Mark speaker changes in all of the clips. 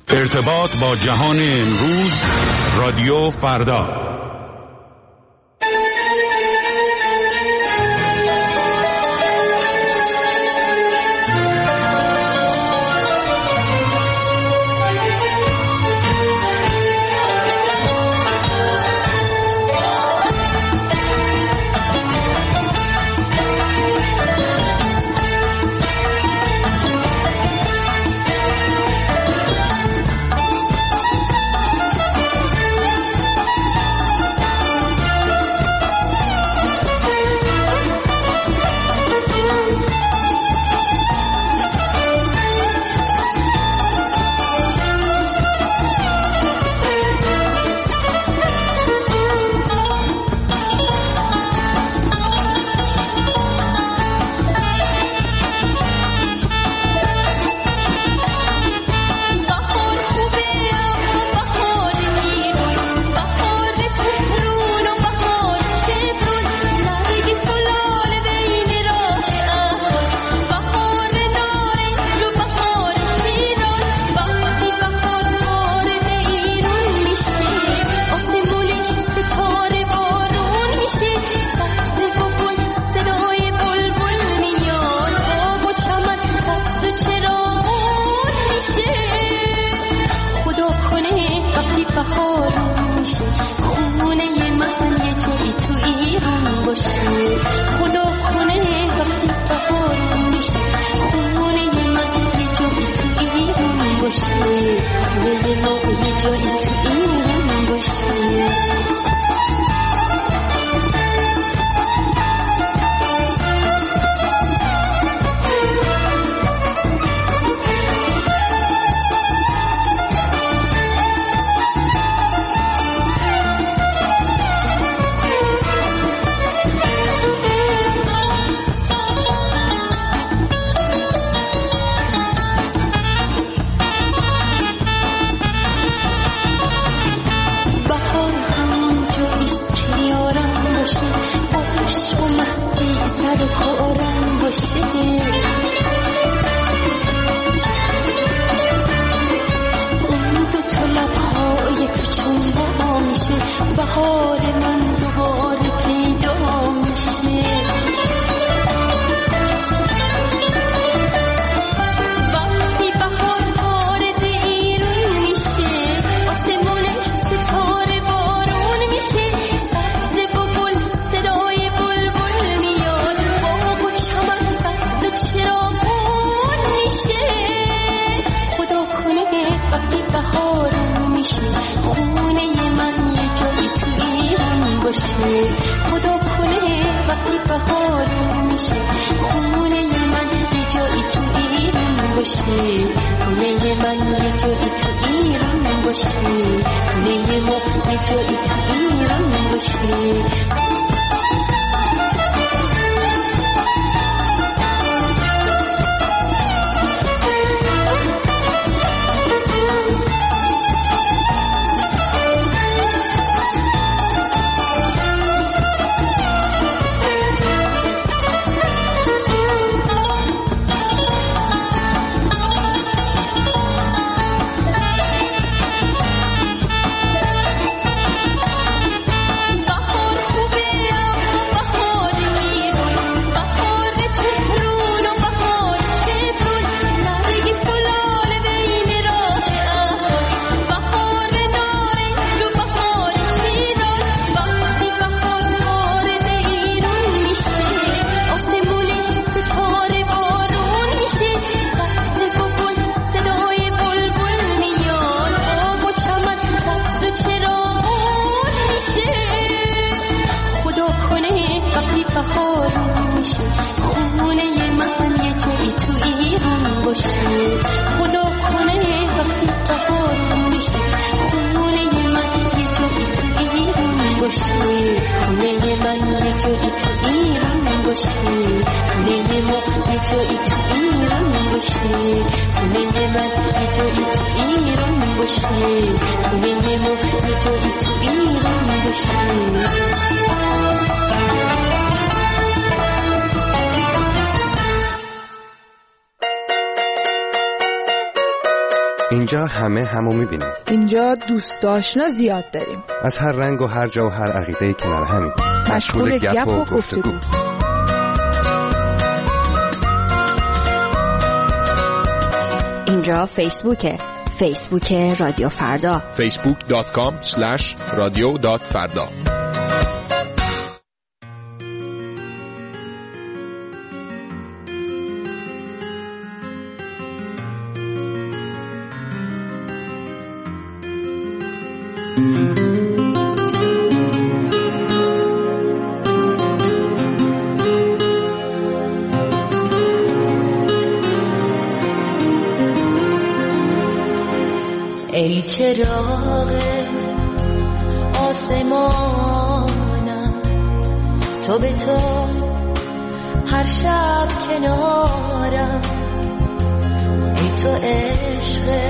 Speaker 1: ارتباط با جهان امروز، رادیو فردا.
Speaker 2: اینجا همه همو میبینیم.
Speaker 3: اینجا دوست آشنا زیاد داریم.
Speaker 2: از هر رنگ و هر جا و هر عقیده کنار همیم.
Speaker 3: مشغول گپ و گفتگو.
Speaker 4: اینجا فیسبوک رادیو فردا.
Speaker 5: facebook.com/radio.farda.
Speaker 6: ای چراغ آسمانم، تو به تو هر شب کنارم. ای تو عشق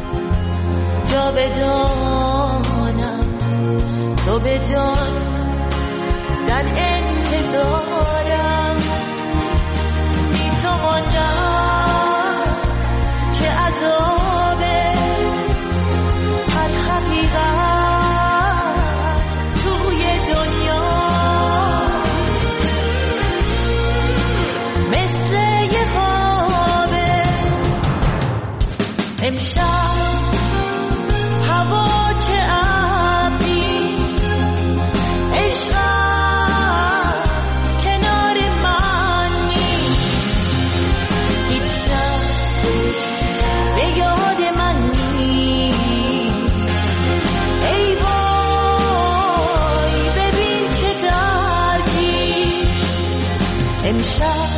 Speaker 6: جاودانم، تو بدان در انتظارم. بی تو ماندم چه عذابه، هر حقیقت توی دنیا مثل یه خوابه. امشب هوا چه ابریست، عشقم کنار من نیست. هیچ کس به یاد من نیست. ای وای ببین چه دردیست. امشب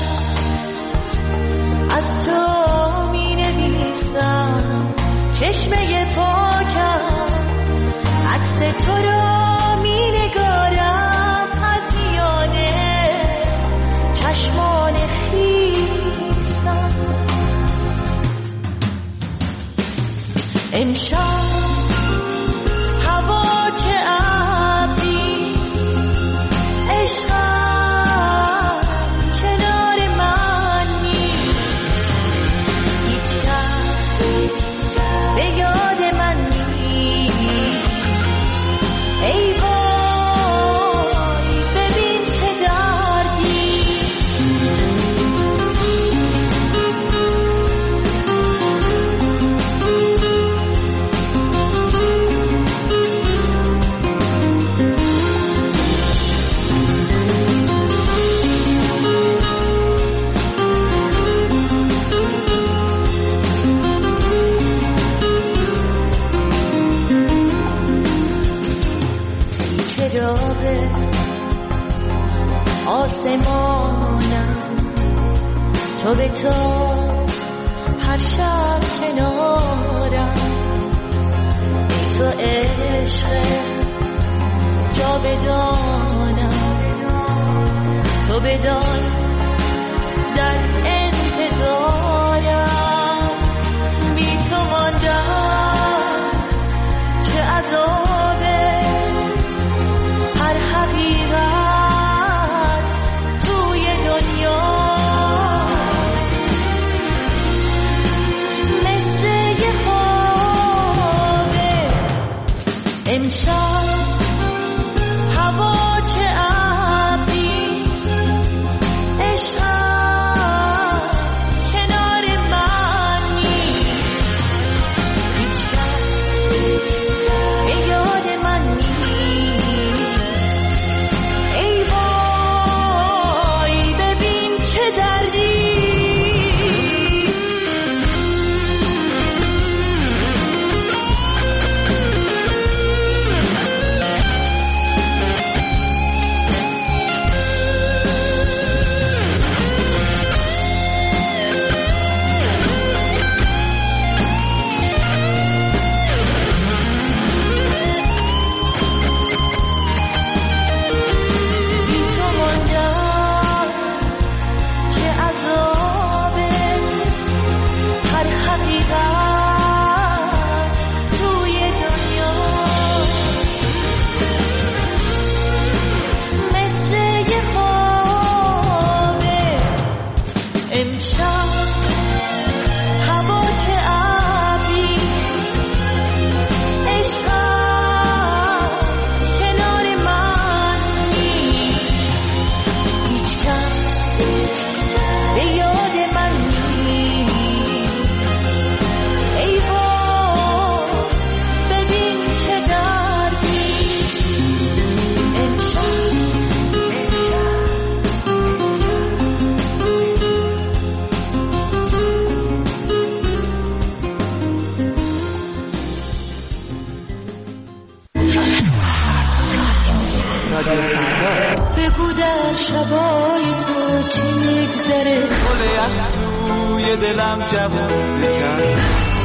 Speaker 6: از تو می نویسم چشمه پاکم، عکس تو رو می نگارم از میانه چشمان خیسم. امشب هوا چه ابریست، عشقم کنار من نیست. هیچ کس به یاد من نیست. ای وای ببین چه دردیست. چراغ آسمانم، تو به تو هر شب کنارم. ای تو عشق جاودانم، تو بدان در انتظارم. بی تو ماندم چه عذابه، هر حقیقت توی دنیا مثل یه خوابه. امشب هوا چه ابریست، بگو در شبای تو چی میگذره،
Speaker 5: گل یخ توی دلم جوون بکن.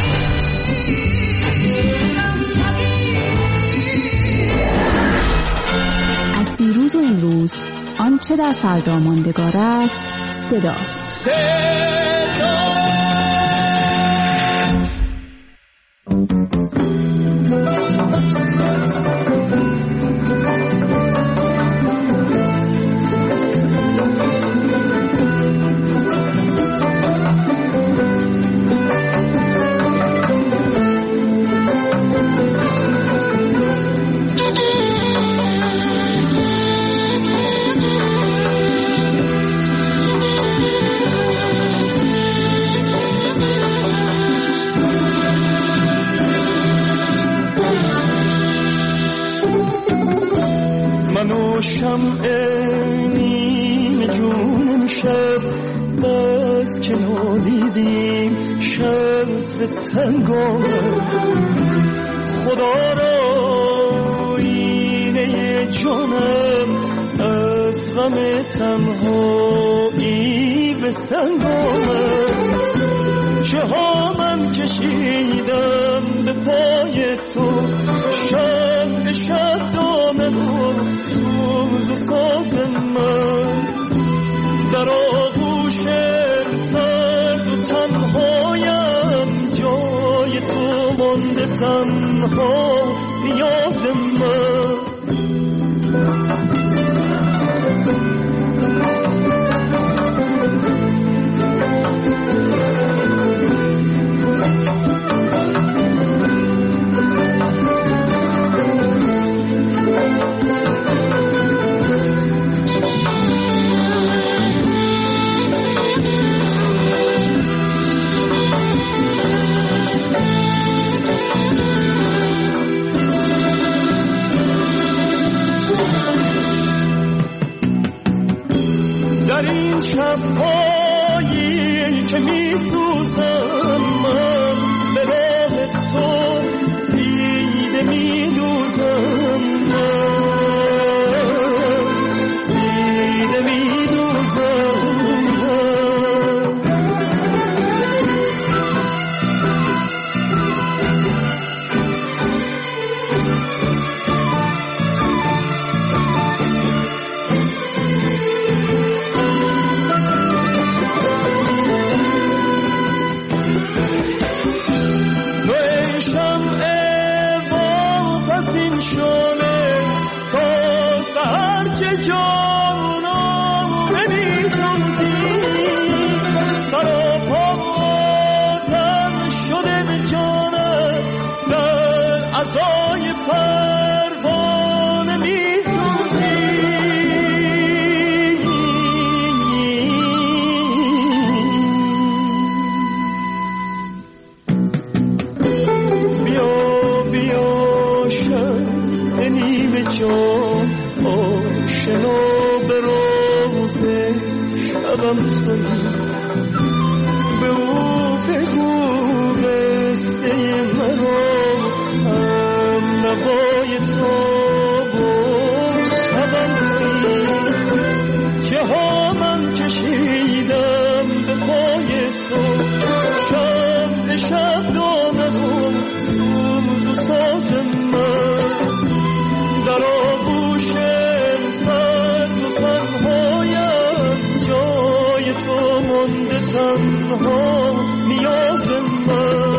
Speaker 4: از دیروز و امروز آنچه در فردا ماندگار است صداست.
Speaker 5: شمع نیم جونم شب بس که نادیدیم شب تنگانم، خدا را اینه جانم از غم تنهایی به سنگانم. چه ها من کشیدم به پای تو، شب به شب دامن و سوز و ساز من، در آغوش سرد و تنهایم جای تو مانده تنها نیاز من. در این شب‌هایی که می‌سوزم من به راه تو دیده می‌دوزم، دیده می‌دوزم. به او بگو قصه مرا، هم نوای تو شبم تویی که ها من کشیدم به پای تو، شب به شب دامن و سوز و ساز من، در آغوش سرد و تنهایم جای تو مانده تنها نیاز من.